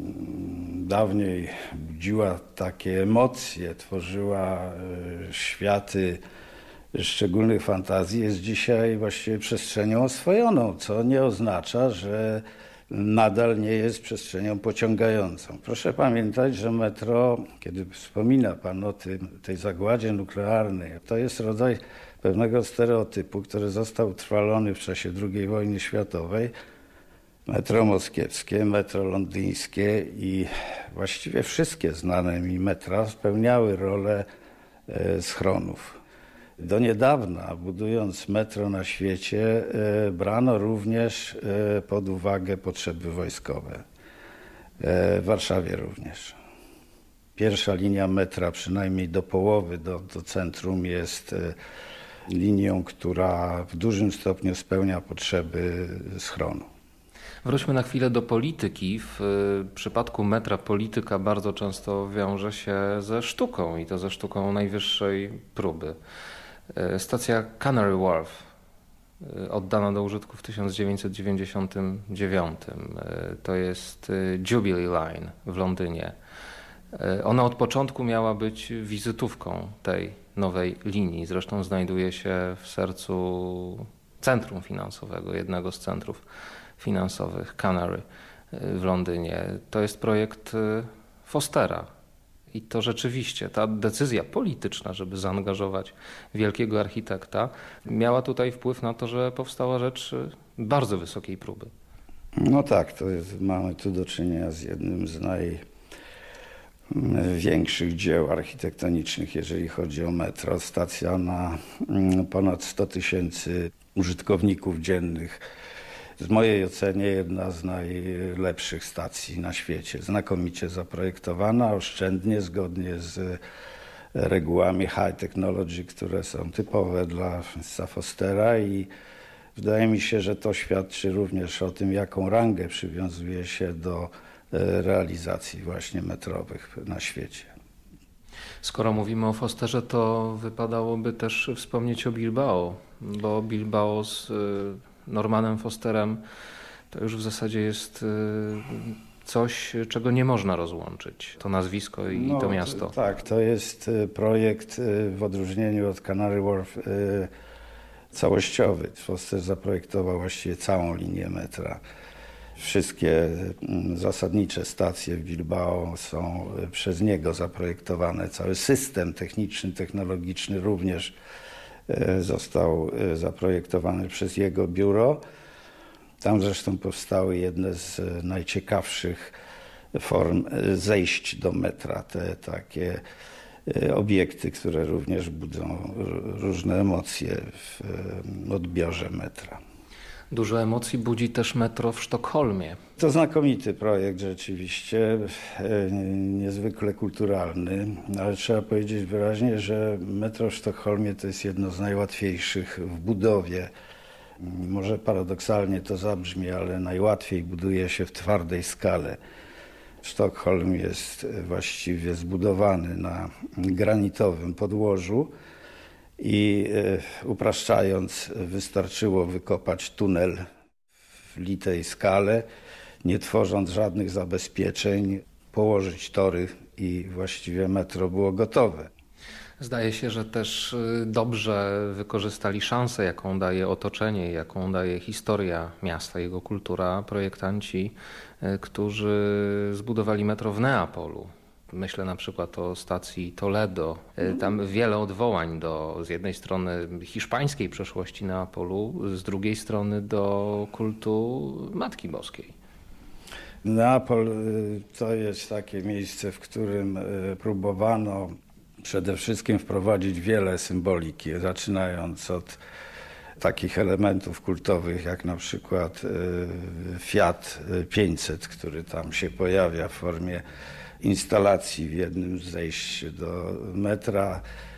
dawniej budziła takie emocje, tworzyła światy szczególnych fantazji, jest dzisiaj właściwie przestrzenią oswojoną, co nie oznacza, że nadal nie jest przestrzenią pociągającą. Proszę pamiętać, że metro, kiedy wspomina pan o tym, tej zagładzie nuklearnej, to jest rodzaj pewnego stereotypu, który został utrwalony w czasie drugiej wojny światowej. Metro moskiewskie, metro londyńskie i właściwie wszystkie znane mi metra spełniały rolę schronów. Do niedawna, budując metro na świecie, brano również pod uwagę potrzeby wojskowe. W Warszawie również. Pierwsza linia metra, przynajmniej do połowy, do, do centrum, jest linią, która w dużym stopniu spełnia potrzeby schronu. Wróćmy na chwilę do polityki. W przypadku metra polityka bardzo często wiąże się ze sztuką i to ze sztuką najwyższej próby. Stacja Canary Wharf oddana do użytku w tysiąc dziewięćset dziewięćdziesiątym dziewiątym. To jest Jubilee Line w Londynie. Ona od początku miała być wizytówką tej nowej linii. Zresztą znajduje się w sercu centrum finansowego, jednego z centrów finansowych, Canary w Londynie. To jest projekt Fostera. I to rzeczywiście ta decyzja polityczna, żeby zaangażować wielkiego architekta, miała tutaj wpływ na to, że powstała rzecz bardzo wysokiej próby. No tak, to jest, mamy tu do czynienia z jednym z największych dzieł architektonicznych, jeżeli chodzi o metro. Stacja na ponad sto tysięcy użytkowników dziennych. W mojej ocenie jedna z najlepszych stacji na świecie. Znakomicie zaprojektowana, oszczędnie, zgodnie z regułami high technology, które są typowe dla Fostera i wydaje mi się, że to świadczy również o tym, jaką rangę przywiązuje się do realizacji właśnie metrowych na świecie. Skoro mówimy o Fosterze, to wypadałoby też wspomnieć o Bilbao, bo Bilbao z Normanem Fosterem to już w zasadzie jest coś, czego nie można rozłączyć. To nazwisko i no, to miasto. Tak, to jest projekt w odróżnieniu od Canary Wharf całościowy. Foster zaprojektował właściwie całą linię metra. Wszystkie zasadnicze stacje w Bilbao są przez niego zaprojektowane. Cały system techniczny, technologiczny również został zaprojektowany przez jego biuro. Tam zresztą powstały jedne z najciekawszych form zejść do metra. Te takie obiekty, które również budzą różne emocje w odbiorze metra. Dużo emocji budzi też metro w Sztokholmie. To znakomity projekt rzeczywiście, niezwykle kulturalny, ale trzeba powiedzieć wyraźnie, że metro w Sztokholmie to jest jedno z najłatwiejszych w budowie. Może paradoksalnie to zabrzmi, ale najłatwiej buduje się w twardej skale. Sztokholm jest właściwie zbudowany na granitowym podłożu i upraszczając, wystarczyło wykopać tunel w litej skale, nie tworząc żadnych zabezpieczeń, położyć tory i właściwie metro było gotowe. Zdaje się, że też dobrze wykorzystali szansę, jaką daje otoczenie, jaką daje historia miasta, jego kultura, projektanci, którzy zbudowali metro w Neapolu. Myślę na przykład o stacji Toledo. Tam wiele odwołań do z jednej strony hiszpańskiej przeszłości Neapolu, z drugiej strony do kultu Matki Boskiej. Neapol to jest takie miejsce, w którym próbowano przede wszystkim wprowadzić wiele symboliki, zaczynając od takich elementów kultowych jak na przykład Fiat pięćset, który tam się pojawia w formie instalacji w jednym z zejść do metra.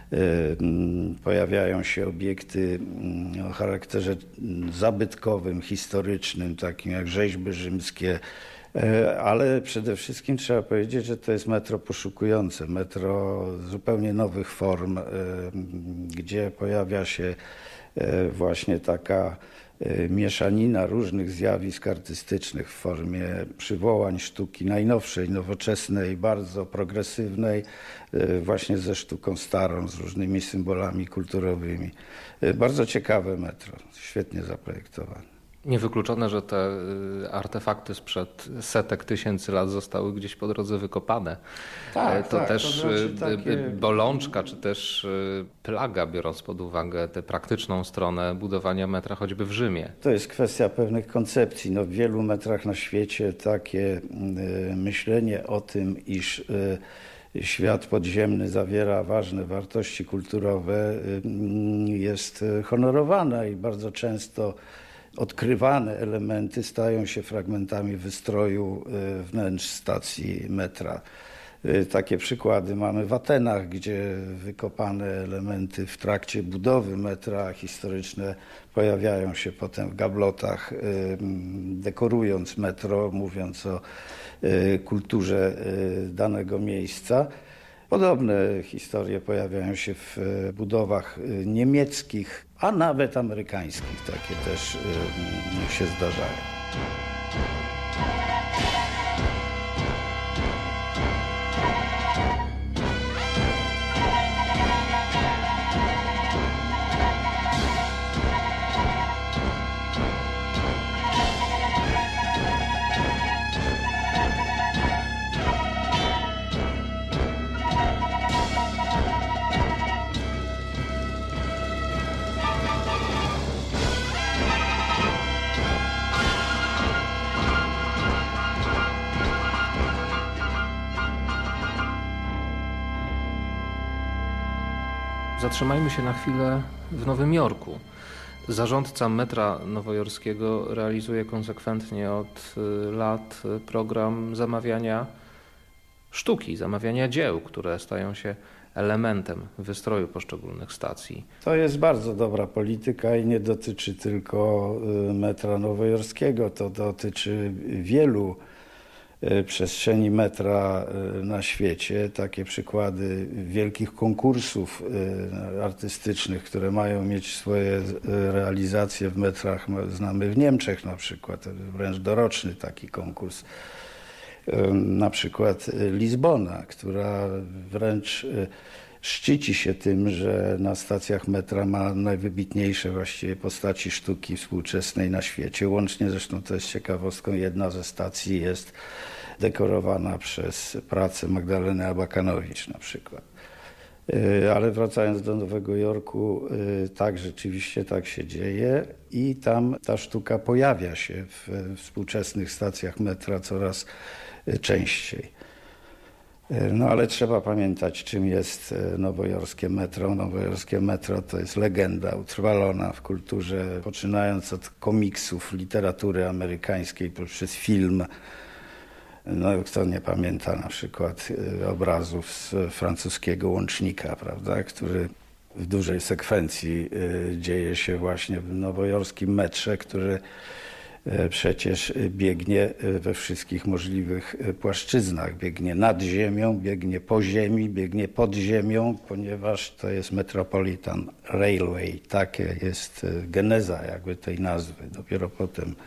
Pojawiają się obiekty o charakterze zabytkowym, historycznym, takim jak rzeźby rzymskie, ale przede wszystkim trzeba powiedzieć, że to jest metro poszukujące, metro zupełnie nowych form, gdzie pojawia się właśnie taka mieszanina różnych zjawisk artystycznych w formie przywołań sztuki najnowszej, nowoczesnej, bardzo progresywnej, właśnie ze sztuką starą, z różnymi symbolami kulturowymi. Bardzo ciekawe metro, świetnie zaprojektowane. Niewykluczone, że te artefakty sprzed setek tysięcy lat zostały gdzieś po drodze wykopane. Tak, to tak, też to znaczy takie... bolączka, czy też plaga, biorąc pod uwagę tę praktyczną stronę budowania metra choćby w Rzymie. To jest kwestia pewnych koncepcji. No, w wielu metrach na świecie takie myślenie o tym, iż świat podziemny zawiera ważne wartości kulturowe, jest honorowane i bardzo często odkrywane elementy stają się fragmentami wystroju wnętrz stacji metra. Takie przykłady mamy w Atenach, gdzie wykopane elementy w trakcie budowy metra historyczne pojawiają się potem w gablotach, dekorując metro, mówiąc o kulturze danego miejsca. Podobne historie pojawiają się w budowach niemieckich, a nawet amerykańskich. Takie też się zdarzają. Zatrzymajmy się na chwilę w Nowym Jorku. Zarządca metra nowojorskiego realizuje konsekwentnie od lat program zamawiania sztuki, zamawiania dzieł, które stają się elementem wystroju poszczególnych stacji. To jest bardzo dobra polityka i nie dotyczy tylko metra nowojorskiego, to dotyczy wielu przestrzeni metra na świecie. Takie przykłady wielkich konkursów artystycznych, które mają mieć swoje realizacje w metrach, znamy w Niemczech na przykład, wręcz doroczny taki konkurs. na przykład Lizbona, która wręcz szczyci się tym, że na stacjach metra ma najwybitniejsze właściwie postaci sztuki współczesnej na świecie. Łącznie zresztą, to jest ciekawostką, jedna ze stacji jest dekorowana przez pracę Magdaleny Abakanowicz na przykład. Ale wracając do Nowego Jorku, tak, rzeczywiście tak się dzieje i tam ta sztuka pojawia się w współczesnych stacjach metra coraz częściej. No ale trzeba pamiętać, czym jest nowojorskie metro. Nowojorskie metro to jest legenda utrwalona w kulturze, poczynając od komiksów, literatury amerykańskiej, przez film. No, kto nie pamięta na przykład obrazów z francuskiego Łącznika, prawda, który w dużej sekwencji dzieje się właśnie w nowojorskim metrze, który przecież biegnie we wszystkich możliwych płaszczyznach. Biegnie nad ziemią, biegnie po ziemi, biegnie pod ziemią, ponieważ to jest Metropolitan Railway. Takie jest geneza jakby tej nazwy. Dopiero potem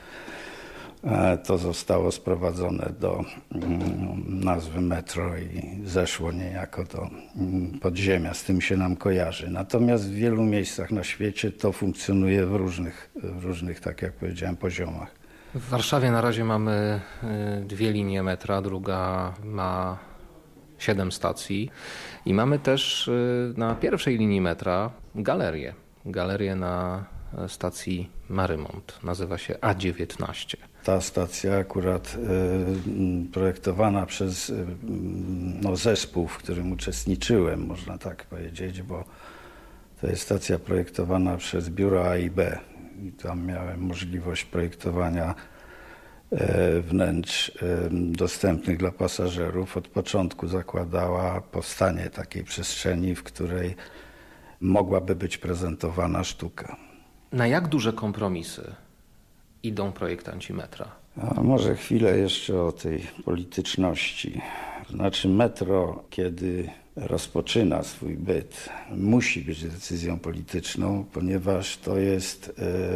to zostało sprowadzone do nazwy metro i zeszło niejako do podziemia. Z tym się nam kojarzy. Natomiast w wielu miejscach na świecie to funkcjonuje w różnych, w różnych, tak jak powiedziałem, poziomach. W Warszawie na razie mamy dwie linie metra, druga ma siedem stacji i mamy też na pierwszej linii metra galerię. Galerię na stacji Marymont. Nazywa się A dziewiętnaście. Ta stacja akurat y, projektowana przez y, no, zespół, w którym uczestniczyłem, można tak powiedzieć, bo to jest stacja projektowana przez biuro A i B. I tam miałem możliwość projektowania y, wnętrz y, dostępnych dla pasażerów. Od początku zakładała powstanie takiej przestrzeni, w której mogłaby być prezentowana sztuka. Na jak duże kompromisy idą projektanci metra? A może chwilę jeszcze o tej polityczności. Znaczy metro, kiedy rozpoczyna swój byt, musi być decyzją polityczną, ponieważ to jest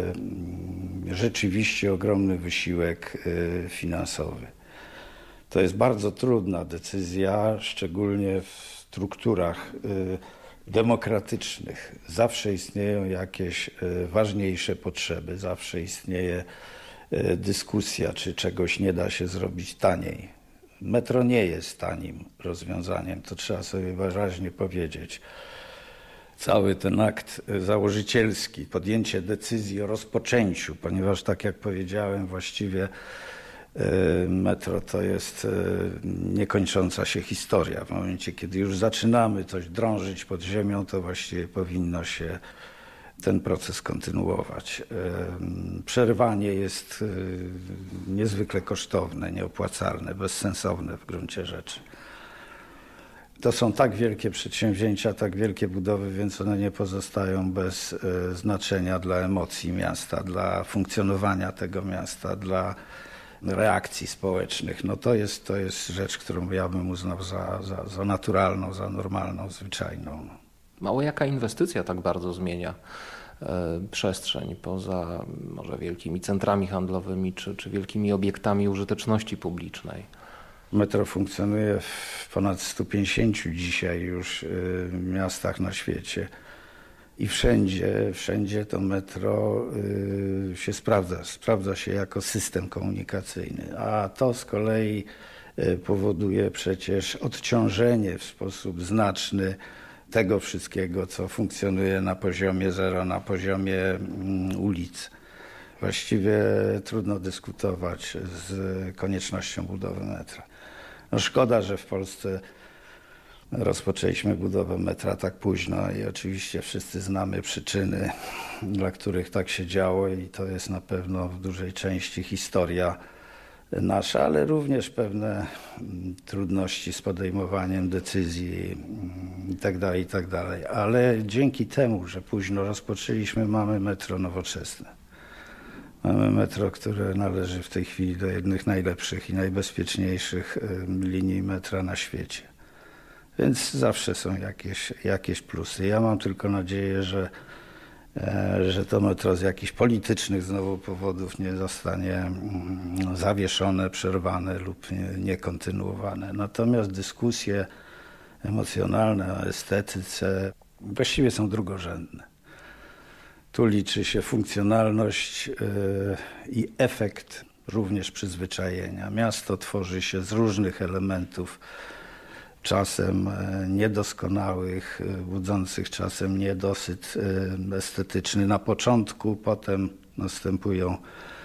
e, rzeczywiście ogromny wysiłek e, finansowy. To jest bardzo trudna decyzja, szczególnie w strukturach e, demokratycznych. Zawsze istnieją jakieś ważniejsze potrzeby, zawsze istnieje dyskusja, czy czegoś nie da się zrobić taniej. Metro nie jest tanim rozwiązaniem, to trzeba sobie wyraźnie powiedzieć. Cały ten akt założycielski, podjęcie decyzji o rozpoczęciu, ponieważ tak jak powiedziałem, właściwie metro to jest niekończąca się historia. W momencie, kiedy już zaczynamy coś drążyć pod ziemią, to właściwie powinno się ten proces kontynuować. Przerwanie jest niezwykle kosztowne, nieopłacalne, bezsensowne w gruncie rzeczy. To są tak wielkie przedsięwzięcia, tak wielkie budowy, więc one nie pozostają bez znaczenia dla emocji miasta, dla funkcjonowania tego miasta, dla reakcji społecznych. No to jest, to jest rzecz, którą ja bym uznał za, za, za naturalną, za normalną, zwyczajną. Mało jaka inwestycja tak bardzo zmienia e, przestrzeń poza może wielkimi centrami handlowymi czy, czy wielkimi obiektami użyteczności publicznej. Metro funkcjonuje w ponad stu pięćdziesięciu dzisiaj już y, miastach na świecie. I wszędzie, wszędzie to metro y, się sprawdza. Sprawdza się jako system komunikacyjny. A to z kolei y, powoduje przecież odciążenie w sposób znaczny tego wszystkiego, co funkcjonuje na poziomie zero, na poziomie mm, ulic. Właściwie trudno dyskutować z koniecznością budowy metra. No szkoda, że w Polsce rozpoczęliśmy budowę metra tak późno i oczywiście wszyscy znamy przyczyny, dla których tak się działo i to jest na pewno w dużej części historia nasza, ale również pewne trudności z podejmowaniem decyzji itd., itd. Ale dzięki temu, że późno rozpoczęliśmy, mamy metro nowoczesne. Mamy metro, które należy w tej chwili do jednych najlepszych i najbezpieczniejszych linii metra na świecie. Więc zawsze są jakieś, jakieś plusy. Ja mam tylko nadzieję, że że to metro z jakichś politycznych znowu powodów nie zostanie zawieszone, przerwane lub niekontynuowane. Natomiast dyskusje emocjonalne o estetyce właściwie są drugorzędne. Tu liczy się funkcjonalność i efekt również przyzwyczajenia. Miasto tworzy się z różnych elementów, czasem niedoskonałych, budzących czasem niedosyt estetyczny na początku, potem następują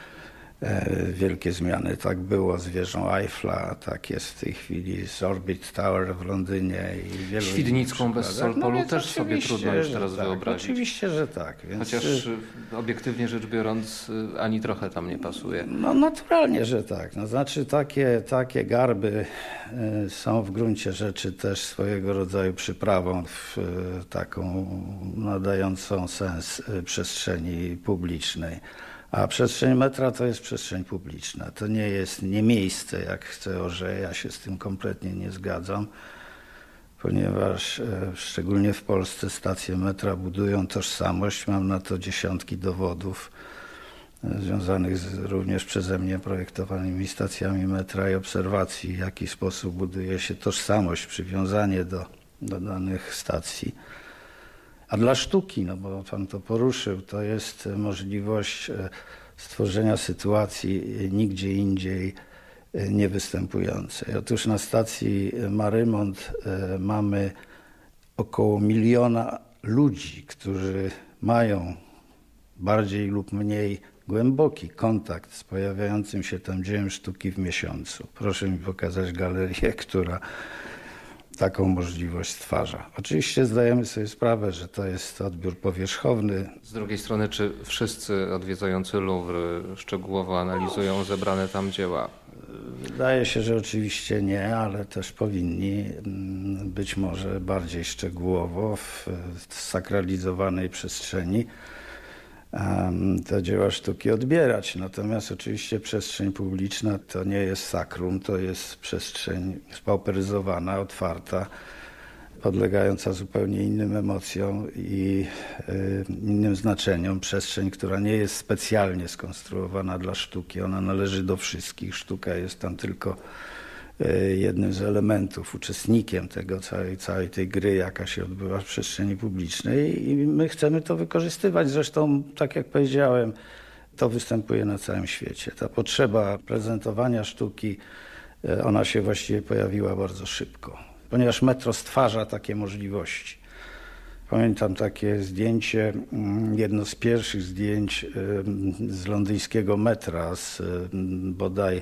wielkie zmiany. Tak było z wieżą Eiffla, tak jest w tej chwili z Orbit Tower w Londynie i wielu Świdnicką bez Solpolu no, też sobie trudno już teraz tak, wyobrazić. Oczywiście, że tak. Więc... Chociaż obiektywnie rzecz biorąc ani trochę tam nie pasuje. No naturalnie, że tak. No, znaczy takie, takie garby są w gruncie rzeczy też swojego rodzaju przyprawą w taką nadającą sens przestrzeni publicznej. A przestrzeń metra to jest przestrzeń publiczna. To nie jest nie miejsce, jak chce Orze. Ja się z tym kompletnie nie zgadzam, ponieważ e, szczególnie w Polsce stacje metra budują tożsamość. Mam na to dziesiątki dowodów e, związanych z również przeze mnie projektowanymi stacjami metra i obserwacji, w jaki sposób buduje się tożsamość, przywiązanie do, do danych stacji. A dla sztuki, no bo pan to poruszył, to jest możliwość stworzenia sytuacji nigdzie indziej niewystępującej. Otóż na stacji Marymont mamy około miliona ludzi, którzy mają bardziej lub mniej głęboki kontakt z pojawiającym się tam dziełem sztuki w miesiącu. Proszę mi pokazać galerię, która taką możliwość stwarza. Oczywiście zdajemy sobie sprawę, że to jest odbiór powierzchowny. Z drugiej strony, czy wszyscy odwiedzający Louvre szczegółowo analizują zebrane tam dzieła? Wydaje się, że oczywiście nie, ale też powinni być może bardziej szczegółowo w sakralizowanej przestrzeni te dzieła sztuki odbierać. Natomiast oczywiście przestrzeń publiczna to nie jest sakrum, to jest przestrzeń spauperyzowana, otwarta, podlegająca zupełnie innym emocjom i y, innym znaczeniom. Przestrzeń, która nie jest specjalnie skonstruowana dla sztuki. Ona należy do wszystkich. Sztuka jest tam tylko y, jednym z elementów, uczestnikiem tego całej, całej tej gry, jaka się odbywa w przestrzeni publicznej i my chcemy to wykorzystywać. Zresztą, tak jak powiedziałem, to występuje na całym świecie. Ta potrzeba prezentowania sztuki, y, ona się właściwie pojawiła bardzo szybko, ponieważ metro stwarza takie możliwości. Pamiętam takie zdjęcie, jedno z pierwszych zdjęć z londyńskiego metra z bodaj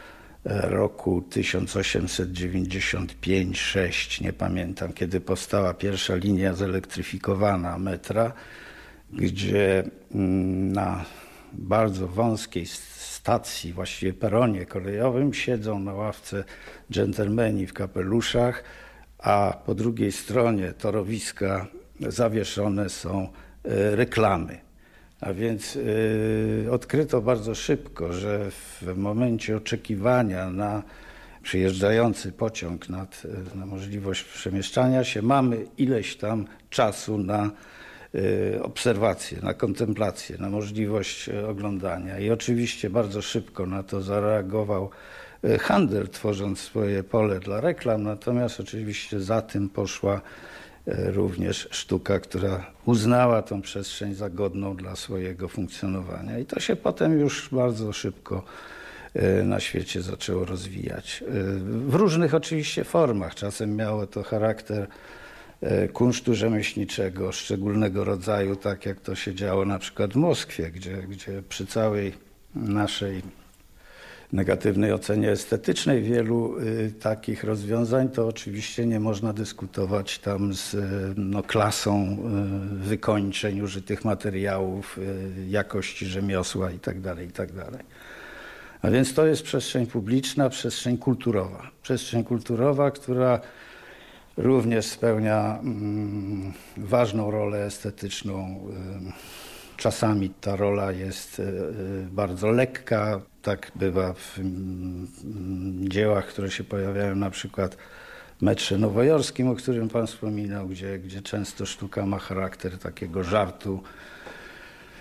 roku tysiąc osiemset dziewięćdziesiąt pięć sześć, nie pamiętam, kiedy powstała pierwsza linia zelektryfikowana metra, gdzie na bardzo wąskiej stacji, właściwie peronie kolejowym, siedzą na ławce dżentelmeni w kapeluszach, a po drugiej stronie torowiska zawieszone są reklamy. A więc y, odkryto bardzo szybko, że w momencie oczekiwania na przyjeżdżający pociąg, nad, na możliwość przemieszczania się, mamy ileś tam czasu na y, obserwację, na kontemplację, na możliwość oglądania. I oczywiście bardzo szybko na to zareagował handel, tworząc swoje pole dla reklam, natomiast oczywiście za tym poszła również sztuka, która uznała tą przestrzeń za godną dla swojego funkcjonowania. I to się potem już bardzo szybko na świecie zaczęło rozwijać. W różnych oczywiście formach. Czasem miało to charakter kunsztu rzemieślniczego szczególnego rodzaju, tak jak to się działo na przykład w Moskwie, gdzie, gdzie przy całej naszej negatywnej ocenie estetycznej wielu y, takich rozwiązań, to oczywiście nie można dyskutować tam z no, klasą y, wykończeń, użytych materiałów, y, jakości rzemiosła itd., itd. A więc to jest przestrzeń publiczna, przestrzeń kulturowa. Przestrzeń kulturowa, która również spełnia mm, ważną rolę estetyczną. Y, Czasami ta rola jest bardzo lekka, tak bywa w dziełach, które się pojawiają na przykład w metrze nowojorskim, o którym pan wspominał, gdzie, gdzie często sztuka ma charakter takiego żartu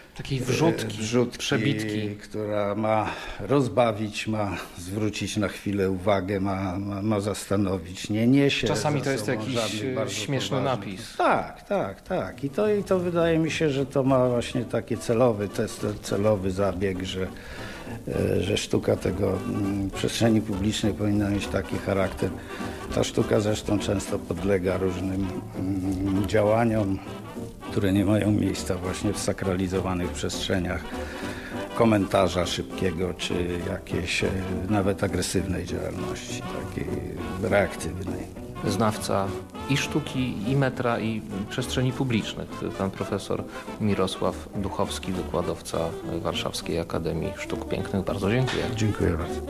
Takiej wrzutki, wrzutki, przebitki. Która ma rozbawić, ma zwrócić na chwilę uwagę, ma, ma, ma zastanowić. Nie niesie. Czasami to jest jakiś śmieszny poważnych. napis. Tak, tak, tak. I to, I to wydaje mi się, że to ma właśnie taki celowy test, celowy zabieg, że, że sztuka tego przestrzeni publicznej powinna mieć taki charakter. Ta sztuka zresztą często podlega różnym działaniom, które nie mają miejsca właśnie w sakralizowanych przestrzeniach komentarza szybkiego, czy jakiejś nawet agresywnej działalności, takiej reaktywnej. Znawca i sztuki, i metra, i przestrzeni publicznych. Pan profesor Mirosław Duchowski, wykładowca Warszawskiej Akademii Sztuk Pięknych. Bardzo dziękuję. Dziękuję bardzo.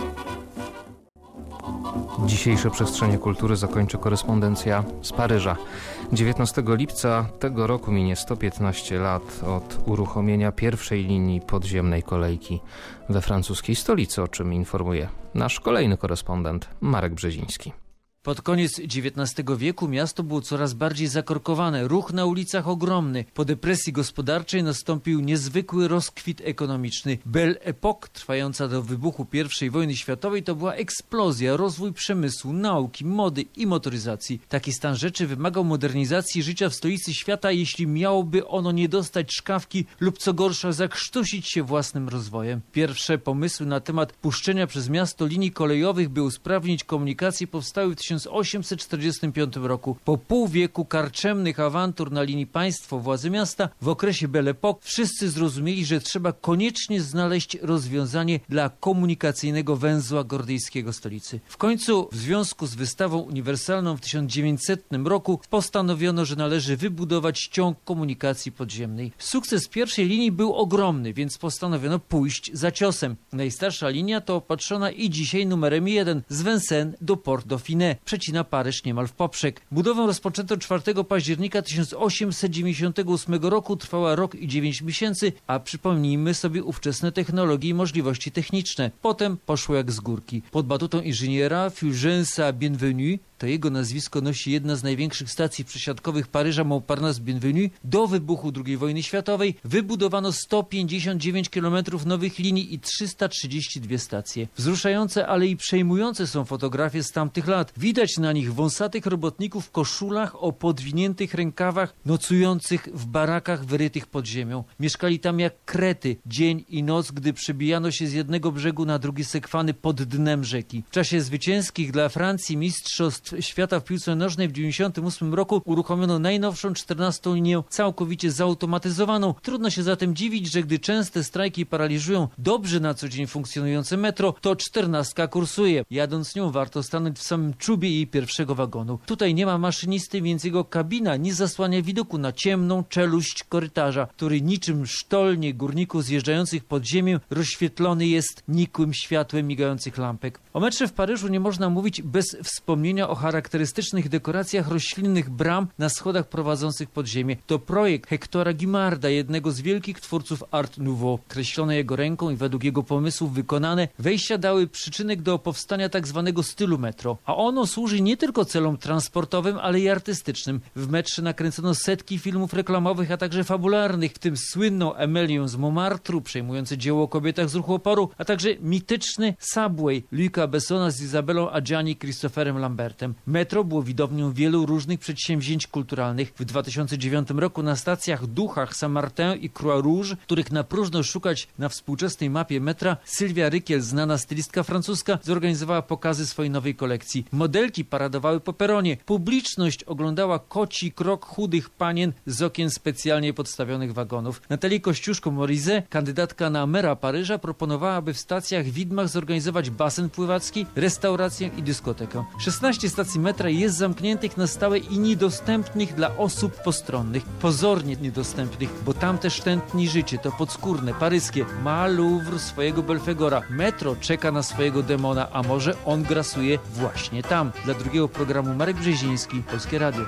Dzisiejsze Przestrzenie Kultury zakończy korespondencja z Paryża. dziewiętnastego lipca tego roku minie sto piętnaście lat od uruchomienia pierwszej linii podziemnej kolejki we francuskiej stolicy, o czym informuje nasz kolejny korespondent Marek Brzeziński. Pod koniec dziewiętnastego wieku miasto było coraz bardziej zakorkowane, ruch na ulicach ogromny. Po depresji gospodarczej nastąpił niezwykły rozkwit ekonomiczny. Belle Époque, trwająca do wybuchu pierwszej wojny światowej, to była eksplozja, rozwój przemysłu, nauki, mody i motoryzacji. Taki stan rzeczy wymagał modernizacji życia w stolicy świata, jeśli miałoby ono nie dostać szkawki lub co gorsza zakrztusić się własnym rozwojem. Pierwsze pomysły na temat puszczenia przez miasto linii kolejowych, by usprawnić komunikację, powstały w tysiąc osiemset czterdziestym piątym roku. Po pół wieku karczemnych awantur na linii państwo-władze miasta w okresie Belle Époque wszyscy zrozumieli, że trzeba koniecznie znaleźć rozwiązanie dla komunikacyjnego węzła gordyjskiego stolicy. W końcu w związku z wystawą uniwersalną w tysiąc dziewięćsetnym roku postanowiono, że należy wybudować ciąg komunikacji podziemnej. Sukces pierwszej linii był ogromny, więc postanowiono pójść za ciosem. Najstarsza linia to opatrzona i dzisiaj numerem jeden z Vincennes do Port Dauphiné. Przecina Paryż niemal w poprzek. Budowę rozpoczęto czwartego października tysiąc osiemset dziewięćdziesiątego ósmego roku, trwała rok i dziewięć miesięcy, a przypomnijmy sobie ówczesne technologie i możliwości techniczne. Potem poszło jak z górki. Pod batutą inżyniera Fulgensa Bienvenu, to jego nazwisko nosi jedna z największych stacji przesiadkowych Paryża, Montparnasse Bienvenu, do wybuchu drugiej wojny światowej wybudowano sto pięćdziesiąt dziewięć kilometrów nowych linii i trzysta trzydzieści dwie stacje. Wzruszające, ale i przejmujące są fotografie z tamtych lat. Widać na nich wąsatych robotników w koszulach o podwiniętych rękawach, nocujących w barakach wyrytych pod ziemią. Mieszkali tam jak krety, dzień i noc, gdy przebijano się z jednego brzegu na drugi sekwany pod dnem rzeki. W czasie zwycięskich dla Francji mistrzostw świata w piłce nożnej w dziewięćdziesiątym ósmym roku uruchomiono najnowszą czternastą linię całkowicie zautomatyzowaną. Trudno się zatem dziwić, że gdy częste strajki paraliżują dobrze na co dzień funkcjonujące metro, to czternastka kursuje. Jadąc nią warto stanąć w samym czubie jej pierwszego wagonu. Tutaj nie ma maszynisty, więc jego kabina nie zasłania widoku na ciemną czeluść korytarza, który niczym sztolnie górników zjeżdżających pod ziemię rozświetlony jest nikłym światłem migających lampek. O metrze w Paryżu nie można mówić bez wspomnienia o charakterystycznych dekoracjach roślinnych bram na schodach prowadzących pod ziemię. To projekt Hectora Guimarda, jednego z wielkich twórców Art Nouveau. Kreślone jego ręką i według jego pomysłów wykonane wejścia dały przyczynek do powstania tak zwanego stylu metro. A ono służy nie tylko celom transportowym, ale i artystycznym. W metrze nakręcono setki filmów reklamowych, a także fabularnych, w tym słynną Emelię z Montmartru, przejmujące dzieło o kobietach z ruchu oporu, a także mityczny Subway Luca Bessona z Izabelą Adjani i Christopherem Lambertem. Metro było widownią wielu różnych przedsięwzięć kulturalnych. W dwa tysiące dziewiątym roku na stacjach Duchach, Saint-Martin i Croix-Rouge, których na próżno szukać na współczesnej mapie metra, Sylwia Rykiel, znana stylistka francuska, zorganizowała pokazy swojej nowej kolekcji. Modelki paradowały po peronie. Publiczność oglądała koci krok chudych panien z okien specjalnie podstawionych wagonów. Natalie Kościuszko-Morizet, kandydatka na mera Paryża, proponowała, aby w stacjach widmach zorganizować basen pływacki, restaurację i dyskotekę. szesnaście stacji metra jest zamkniętych na stałe i niedostępnych dla osób postronnych. Pozornie niedostępnych, bo tam też tętni życie, to podskórne, paryskie. Ma Louvre swojego Belfegora. Metro czeka na swojego demona, a może on grasuje właśnie tam. Dla drugiego programu Marek Brzeziński, Polskie Radio.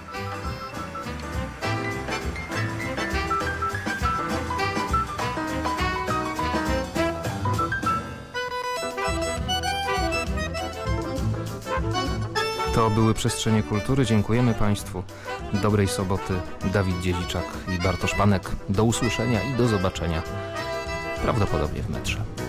To były Przestrzenie Kultury. Dziękujemy Państwu. Dobrej soboty. Dawid Dziedziczak i Bartosz Panek. Do usłyszenia i do zobaczenia. Prawdopodobnie w metrze.